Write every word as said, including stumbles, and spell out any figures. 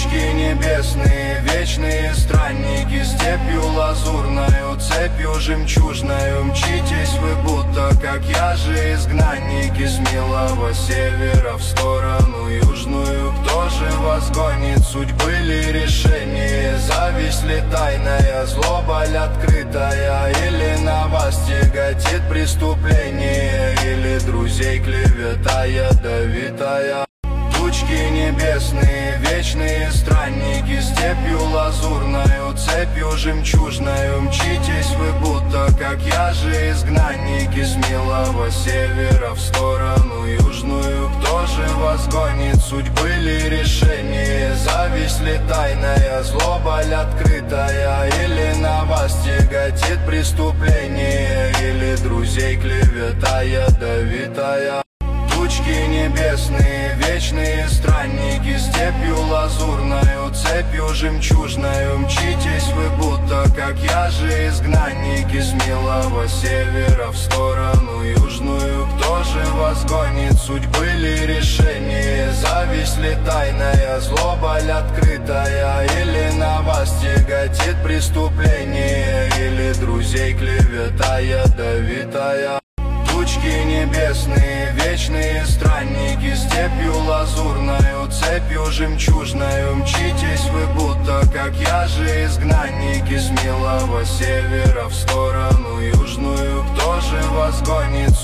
Тучки небесные, вечные странники, степью лазурною, цепью жемчужною мчитесь вы, будто, как я же, изгнанники с милого севера в сторону южную. Кто же вас гонит, судьбы ли решение, зависть ли тайная, злоба ли открытая, или на вас тяготит преступление, или друзей клевета ядовитая? Тучки небесные, вечные странники, степью лазурною, цепью жемчужною мчитесь вы, будто, как я же, изгнанники с милого севера в сторону южную. Кто же вас гонит, судьбы ли решение, зависть ли тайная, злоба ли открытая, или на вас тяготит преступление, или друзей клевета ядовитая? Тучки небесные, вечные странники, степью лазурною, цепью жемчужною мчитесь вы, будто, как я же, изгнанники с милого севера в сторону южную. Кто же вас гонит, судьбы ли решение, зависть ли тайная, злоба ли открытая, или на вас тяготит преступление, или друзей клевета ядовитая? Тучки небесные, вечные странники, степью лазурною, цепью жемчужною мчитесь вы, будто, как я же, изгнанники с милого севера в сторону южную. Кто же вас гонит?